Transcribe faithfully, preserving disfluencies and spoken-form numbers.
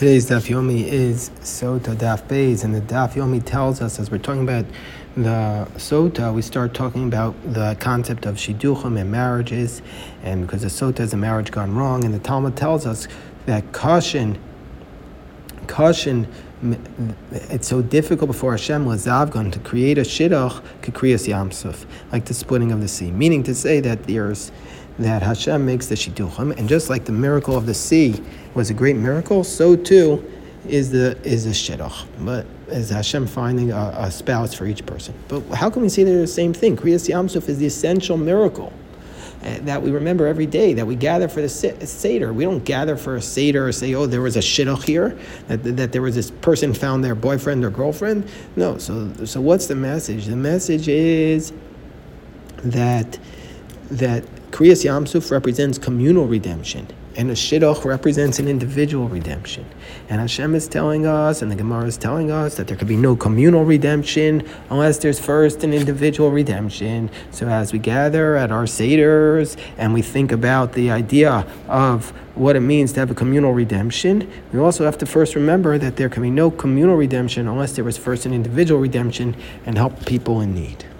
Today's Daf Yomi is Sota Daf Beis, and the Daf Yomi tells us, as we're talking about the Sota, we start talking about the concept of Shidduchim and marriages, and because the Sota is a marriage gone wrong, and the Talmud tells us that caution, caution, it's so difficult before Hashem Lazavgon to create a Shidduch, Kikriyas Yamsuf, like the splitting of the sea, meaning to say that there's that Hashem makes the Shidduchim, and just like the miracle of the sea was a great miracle, so too is the is the Shidduch. But is Hashem finding a, a spouse for each person. But how can we say they're the same thing? Kriyas Yamsuf is the essential miracle uh, that we remember every day, that we gather for the Seder. We don't gather for a Seder or say, oh, there was a Shidduch here, that, that there was this person found their boyfriend or girlfriend. No, so so what's the message? The message is that that Kriyas Yamsuf represents communal redemption, and a Shidduch represents an individual redemption. And Hashem is telling us, and the Gemara is telling us, that there could be no communal redemption unless there's first an individual redemption. So as we gather at our Seders and we think about the idea of what it means to have a communal redemption, we also have to first remember that there can be no communal redemption unless there was first an individual redemption and help people in need.